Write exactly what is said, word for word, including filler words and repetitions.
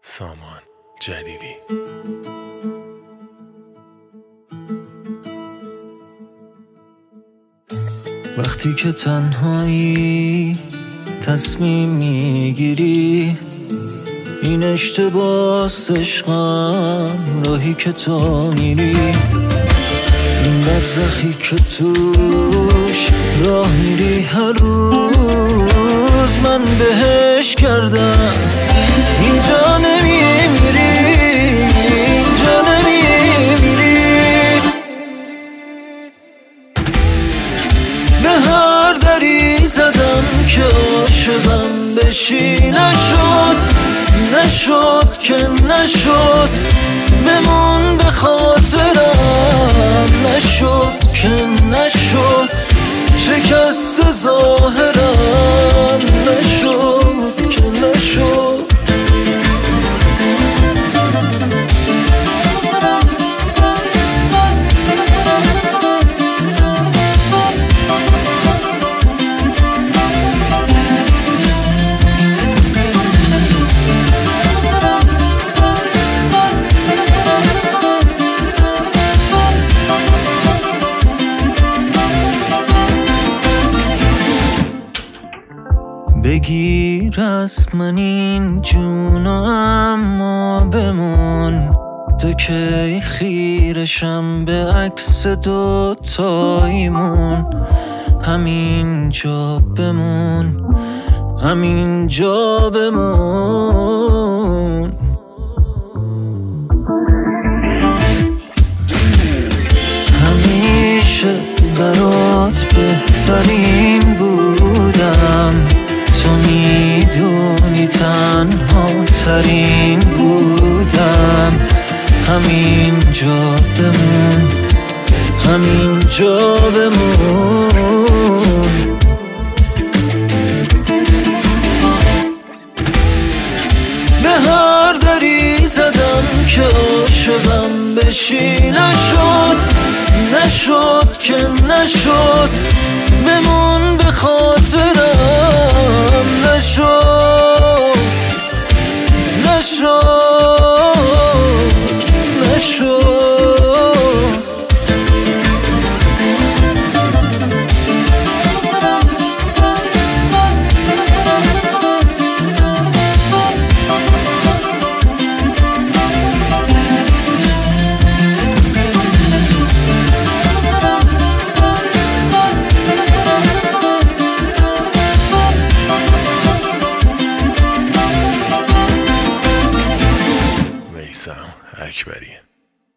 سامان جلیلی. وقتی که تنهایی تصمیم میگیری این اشتباس عشقم، راهی که تو میری، این برزخی که توش راه میری هر روز من بهش کردم. اینجا نمیمیری، اینجا نمیمیری، به هر دری زدم که عاشقم بشی، نشد نشد که نشد، بمون به خاطرم، نشد که نشد، شکست ظاهرم، نشد که نشد. بگیر از من این جونو اما بمون، تا که خیرشم به عکس دوتاییمون. همین جا بمون، همین جا بمون. همیشه برات بهترین بودم، تو میدونی تنها ترین بودم. همین جا بمون، همین جا بمون. به هر دری زدم که عاشقم بشی، نشد نشد که نشد، بمون به خاطرم، نشد نشد نشد. میثم اکبری.